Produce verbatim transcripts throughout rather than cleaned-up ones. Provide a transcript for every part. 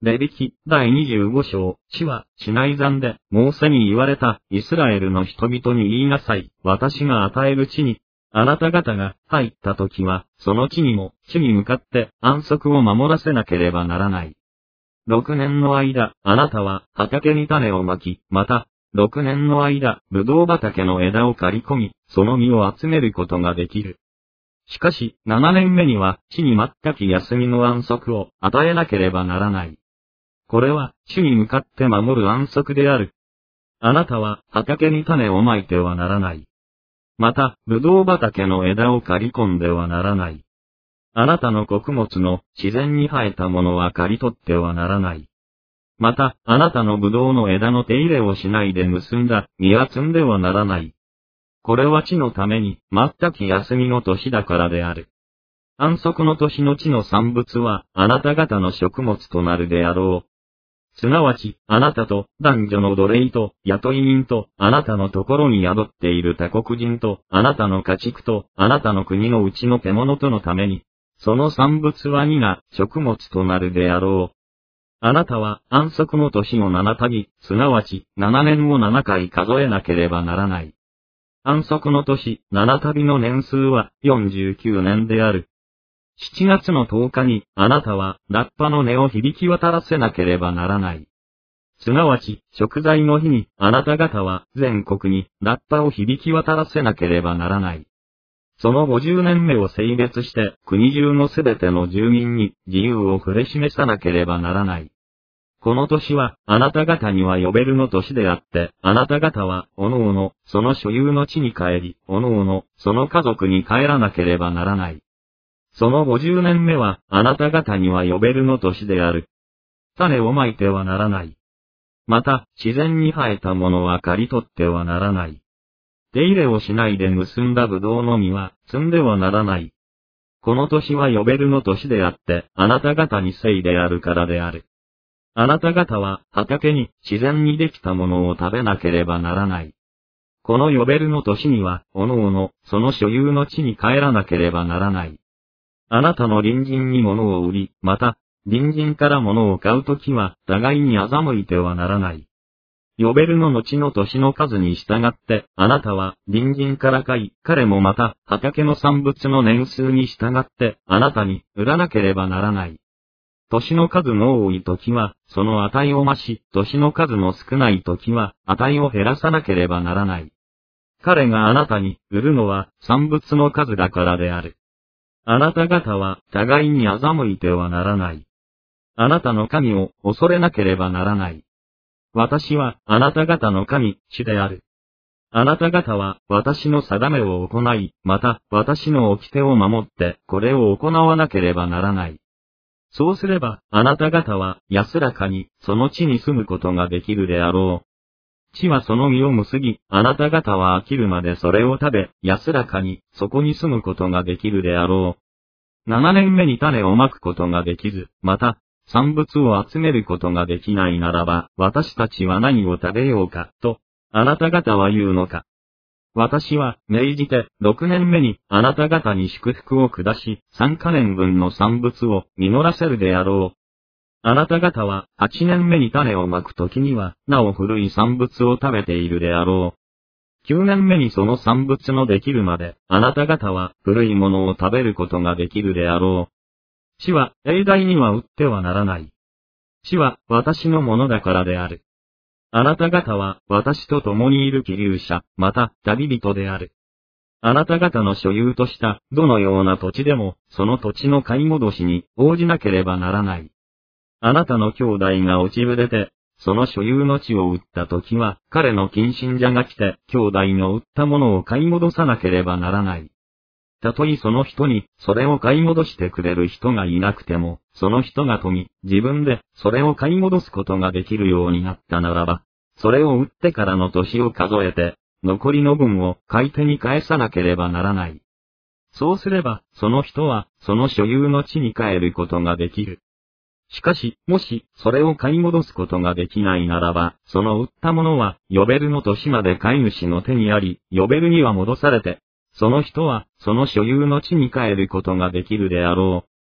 レビ記だいにじゅうご章、地は、シナイ山で、モーセに言われた、イスラエルの人々に言いなさい、私が与える地に、あなた方が入った時は、その地にも、地に向かって安息を守らせなければならない。六年の間、あなたは畑に種をまき、また、六年の間、ぶどう畑の枝を刈り込み、その実を集めることができる。しかし、七年目には、地に全く休みの安息を与えなければならない。これは、主に向かって守る安息である。あなたは、畑に種をまいてはならない。また、ぶどう畑の枝を刈り込んではならない。あなたの穀物の自然に生えたものは刈り取ってはならない。また、あなたのぶどうの枝の手入れをしないで結んだ実は摘んではならない。これは地のために、全く休みの年だからである。安息の年の地の産物は、あなた方の食物となるであろう。すなわち、あなたと、男女の奴隷と、雇い人と、あなたのところに宿っている他国人と、あなたの家畜と、あなたの国のうちの獣とのために、その産物は皆、食物となるであろう。あなたは、安息の年を七度、すなわち、七年を七回数えなければならない。安息の年、七度の年数は、四十九年である。七月の十日に、あなたは、ラッパの音を響き渡らせなければならない。すなわち、食材の日に、あなた方は、全国に、ラッパを響き渡らせなければならない。その五十年目を性別して、国中のすべての住民に、自由を触れ示さなければならない。この年は、あなた方にはヨベルの年であって、あなた方は、おのおの、その所有の地に帰り、おのおの、その家族に帰らなければならない。その五十年目は、あなた方にはヨベルの年である。種をまいてはならない。また、自然に生えたものは刈り取ってはならない。手入れをしないで結んだぶどうの実は、摘んではならない。この年はヨベルの年であって、あなた方に聖であるからである。あなた方は、畑に自然にできたものを食べなければならない。このヨベルの年には、おのおの、その所有の地に帰らなければならない。あなたの隣人に物を売り、また、隣人から物を買うときは、互いに欺いてはならない。ヨベルの後の年の数に従って、あなたは、隣人から買い、彼もまた、畑の産物の年数に従って、あなたに、売らなければならない。年の数の多いときは、その値を増し、年の数の少ないときは、値を減らさなければならない。彼があなたに、売るのは、産物の数だからである。あなた方は、互いに欺いてはならない。あなたの神を恐れなければならない。私は、あなた方の神、主である。あなた方は、私の定めを行い、また、私の掟を守って、これを行わなければならない。そうすれば、あなた方は、安らかに、その地に住むことができるであろう。地はその実を結び、あなた方は飽きるまでそれを食べ、安らかに、そこに住むことができるであろう。七年目に種をまくことができず、また、産物を集めることができないならば、私たちは何を食べようか、と、あなた方は言うのか。私は、命じて、六年目に、あなた方に祝福を下し、三か年分の産物を実らせるであろう。あなた方は、八年目に種をまくときには、なお古い産物を食べているであろう。九年目にその産物のできるまで、あなた方は、古いものを食べることができるであろう。地は、永代には売ってはならない。地は、私のものだからである。あなた方は、私と共にいる寄留者、また、旅人である。あなた方の所有とした、どのような土地でも、その土地の買い戻しに、応じなければならない。あなたの兄弟が落ちぶれて、その所有の地を売ったときは、彼の近親者が来て、兄弟の売ったものを買い戻さなければならない。たとえその人に、それを買い戻してくれる人がいなくても、その人が富み、自分で、それを買い戻すことができるようになったならば、それを売ってからの年を数えて、残りの分を買い手に返さなければならない。そうすれば、その人は、その所有の地に帰ることができる。しかし、もし、それを買い戻すことができないならば、その売ったものは、ヨベルの年まで買い主の手にあり、ヨベルには戻されて、その人は、その所有の地に帰ることができるであろう。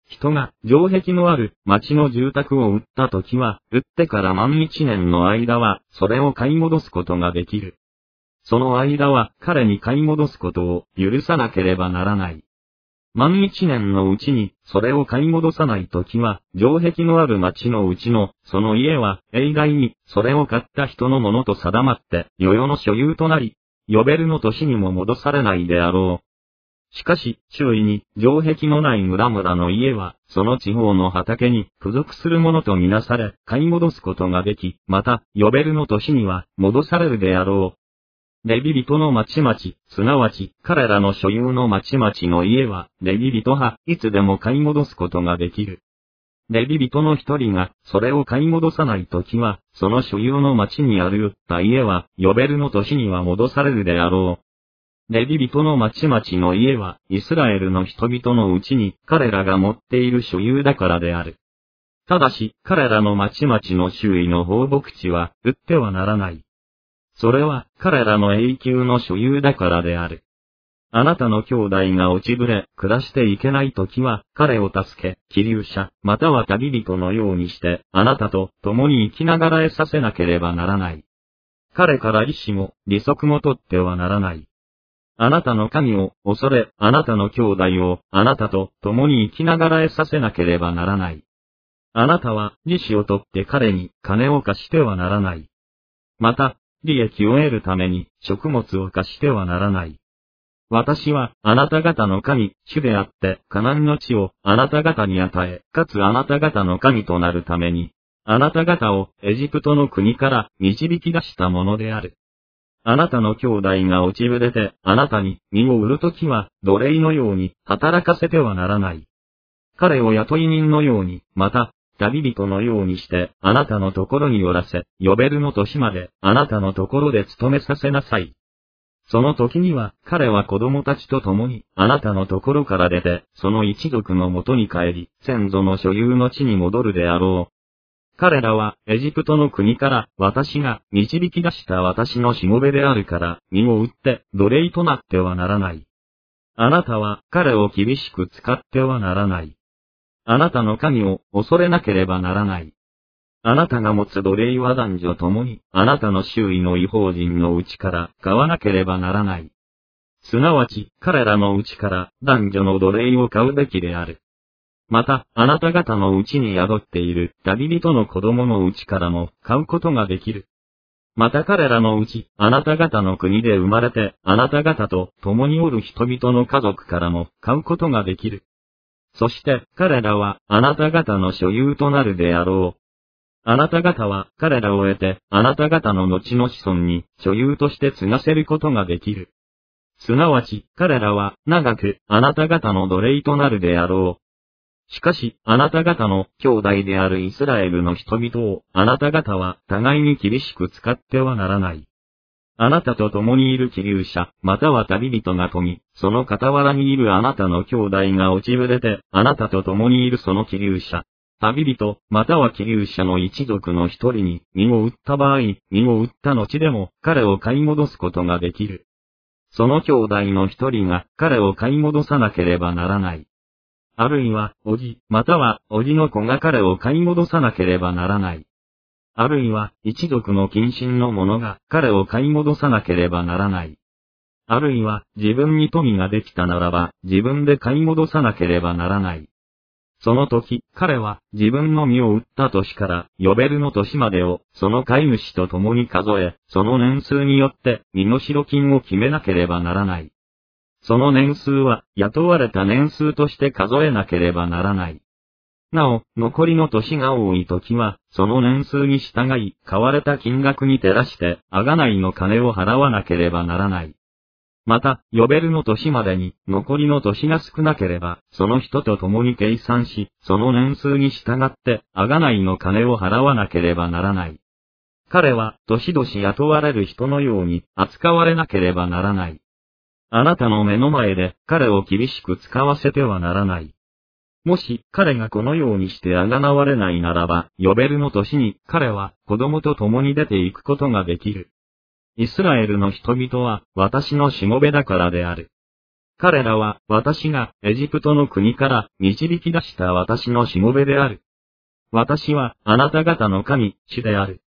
人が城壁のある町の住宅を売ったときは、売ってから万一年の間は、それを買い戻すことができる。その間は彼に買い戻すことを許さなければならない。万一年のうちにそれを買い戻さないときは、城壁のある町のうちのその家は永代にそれを買った人のものと定まって世々の所有となり、ヨベルの年にも戻されないであろう。しかし、周囲に城壁のない村々の家は、その地方の畑に付属するものとみなされ、買い戻すことができ、また、ヨベルの年には戻されるであろう。レビ人の町々、すなわち、彼らの所有の町々の家は、レビ人派、いつでも買い戻すことができる。レビ人の一人が、それを買い戻さないときは、その所有の町にあるった家は、ヨベルの年には戻されるであろう。レビ人の町々の家は、イスラエルの人々のうちに、彼らが持っている所有だからである。ただし、彼らの町々の周囲の放牧地は、売ってはならない。それは、彼らの永久の所有だからである。あなたの兄弟が落ちぶれ、暮らしていけないときは、彼を助け、寄留者、または旅人のようにして、あなたと共に生きながらえさせなければならない。彼から利子も、利息も取ってはならない。あなたの神を恐れ、あなたの兄弟を、あなたと共に生きながらえさせなければならない。あなたは、利子を取って彼に金を貸してはならない。また、利益を得るために、食物を貸してはならない。私は、あなた方の神、主であって、カナンの地を、あなた方に与え、かつあなた方の神となるために、あなた方を、エジプトの国から導き出したものである。あなたの兄弟が落ちぶれて、あなたに身を売るときは、奴隷のように働かせてはならない。彼を雇い人のように、また、旅人のようにして、あなたのところに寄らせ、ヨベルの年まで、あなたのところで勤めさせなさい。その時には、彼は子供たちと共に、あなたのところから出て、その一族のもとに帰り、先祖の所有の地に戻るであろう。彼らは、エジプトの国から、私が導き出した私のしもべであるから、身を売って、奴隷となってはならない。あなたは、彼を厳しく使ってはならない。あなたの神を恐れなければならない。あなたが持つ奴隷は男女ともに、あなたの周囲の異邦人のうちから買わなければならない。すなわち、彼らのうちから男女の奴隷を買うべきである。また、あなた方のうちに宿っている旅人の子供のうちからも買うことができる。また彼らのうち、あなた方の国で生まれて、あなた方と共におる人々の家族からも買うことができる。そして彼らはあなた方の所有となるであろう。あなた方は彼らを得て、あなた方の後の子孫に所有として継がせることができる。すなわち、彼らは長くあなた方の奴隷となるであろう。しかし、あなた方の兄弟であるイスラエルの人々を、あなた方は互いに厳しく使ってはならない。あなたと共にいる寄留者、または旅人が富み、その傍らにいるあなたの兄弟が落ちぶれて、あなたと共にいるその寄留者、旅人、または寄留者の一族の一人に、身を売った場合、身を売った後でも、彼を買い戻すことができる。その兄弟の一人が、彼を買い戻さなければならない。あるいは、おじ、または、おじの子が彼を買い戻さなければならない。あるいは、一族の近親の者が彼を買い戻さなければならない。あるいは、自分に富ができたならば、自分で買い戻さなければならない。その時、彼は、自分の身を売った年から、ヨベルの年までを、その飼い主と共に数え、その年数によって、身代金を決めなければならない。その年数は、雇われた年数として数えなければならない。なお、残りの年が多い時は、その年数に従い、買われた金額に照らして、贖いの金を払わなければならない。また、ヨベルの年までに、残りの年が少なければ、その人と共に計算し、その年数に従って、贖いの金を払わなければならない。彼は、年々雇われる人のように、扱われなければならない。あなたの目の前で、彼を厳しく使わせてはならない。もし、彼がこのようにして贖われないならば、ヨベルの年に、彼は、子供と共に出ていくことができる。イスラエルの人々は、私のしもべだからである。 彼らは私がエジプトの国から導き出した私のしもべである。私はあなた方の神、主である。